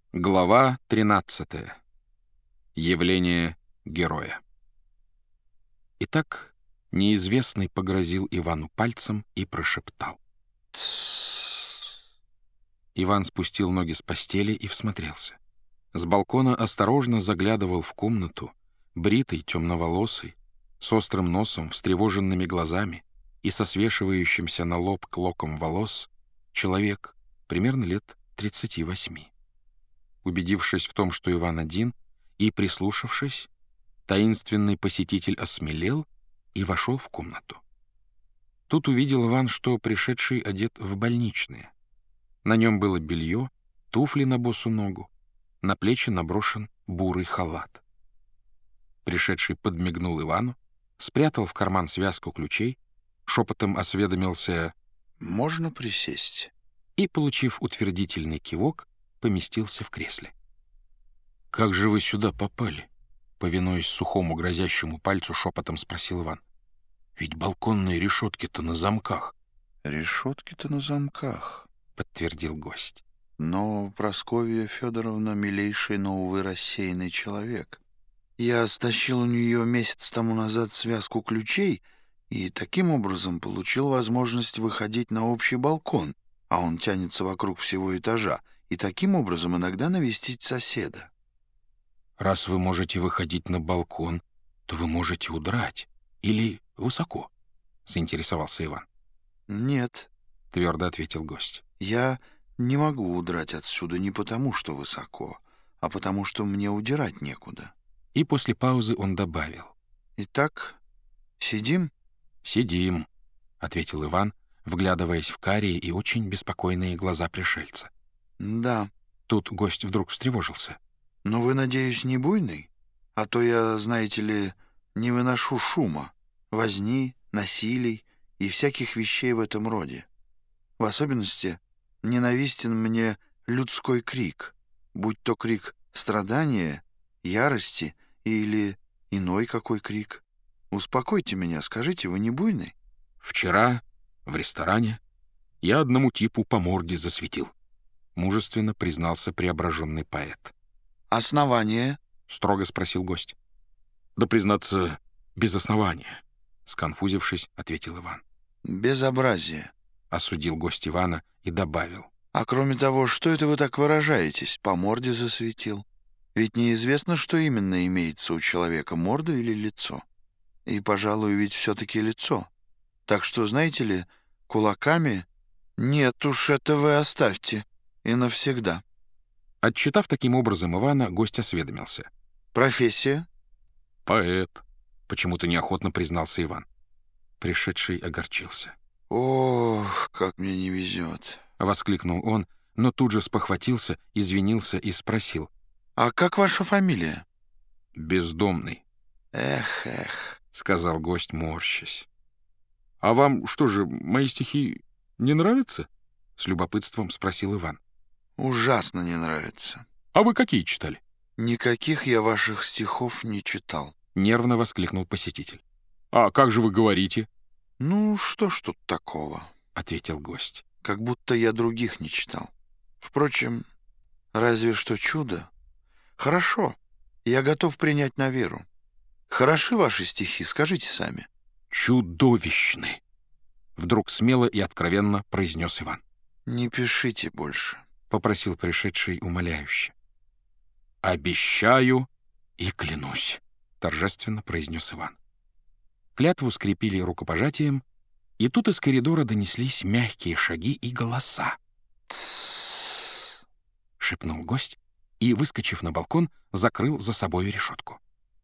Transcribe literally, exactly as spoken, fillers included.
Глава тринадцатая. Явление героя. Итак, неизвестный погрозил Ивану пальцем и прошептал: «Тссс». Иван спустил ноги с постели и всмотрелся. С балкона осторожно заглядывал в комнату, бритый, темноволосый, с острым носом, встревоженными глазами и со свешивающимся на лоб клоком волос, человек примерно лет тридцати восьми. Убедившись в том, что Иван один, и прислушавшись, таинственный посетитель осмелел и вошел в комнату. Тут увидел Иван, что пришедший одет в больничное. На нем было белье, туфли на босу ногу, на плечи наброшен бурый халат. Пришедший подмигнул Ивану, спрятал в карман связку ключей, шепотом осведомился: «Можно присесть?» и, получив утвердительный кивок, поместился в кресле. «Как же вы сюда попали?» — повинуясь сухому грозящему пальцу, шепотом спросил Иван. «Ведь балконные решетки-то на замках». «Решетки-то на замках», — подтвердил гость. «Но Прасковья Федоровна — милейший, но, увы, рассеянный человек. Я стащил у нее месяц тому назад связку ключей и таким образом получил возможность выходить на общий балкон, а он тянется вокруг всего этажа, и таким образом иногда навестить соседа». «Раз вы можете выходить на балкон, то вы можете удрать. Или высоко?» — заинтересовался Иван. «Нет», — твердо ответил гость. «Я не могу удрать отсюда не потому, что высоко, а потому, что мне удирать некуда». И после паузы он добавил: «Итак, сидим?» «Сидим», — ответил Иван, вглядываясь в карие и очень беспокойные глаза пришельца. «Да». Тут гость вдруг встревожился. «Но вы, надеюсь, не буйный? А то я, знаете ли, не выношу шума, возни, насилий и всяких вещей в этом роде. В особенности ненавистен мне людской крик, будь то крик страдания, ярости или иной какой крик. Успокойте меня, скажите, вы не буйный?» «Вчера в ресторане я одному типу по морде засветил», — мужественно признался преображенный поэт. «Основание?» — строго спросил гость. «Да, признаться, без основания», — сконфузившись, ответил Иван. «Безобразие», — осудил гость Ивана и добавил. «А кроме того, что это вы так выражаетесь? По морде засветил. Ведь неизвестно, что именно имеется у человека, морда или лицо. И, пожалуй, ведь все-таки лицо. Так что, знаете ли, кулаками... Нет уж, это вы оставьте. И навсегда». Отчитав таким образом Ивана, гость осведомился. «Профессия?» «Поэт», — почему-то неохотно признался Иван. Пришедший огорчился. «Ох, как мне не везет!» — воскликнул он, но тут же спохватился, извинился и спросил. «А как ваша фамилия?» «Бездомный», «Эх, эх», — сказал гость, морщась. «А вам что же, мои стихи не нравятся?» — с любопытством спросил Иван. «Ужасно не нравится». «А вы какие читали?» «Никаких я ваших стихов не читал». — нервно воскликнул посетитель. «А как же вы говорите?» «Ну, что ж тут такого?» — ответил гость. «Как будто я других не читал. Впрочем, разве что чудо. Хорошо, я готов принять на веру. Хороши ваши стихи, скажите сами». «Чудовищны!» — вдруг смело и откровенно произнес Иван. «Не пишите больше», — попросил пришедший умоляюще. «Обещаю и клянусь», — торжественно произнес Иван. Клятву скрепили рукопожатием, и тут из коридора донеслись мягкие шаги и голоса. «Тссс», — шепнул гость и, выскочив на балкон, закрыл за собой решетку.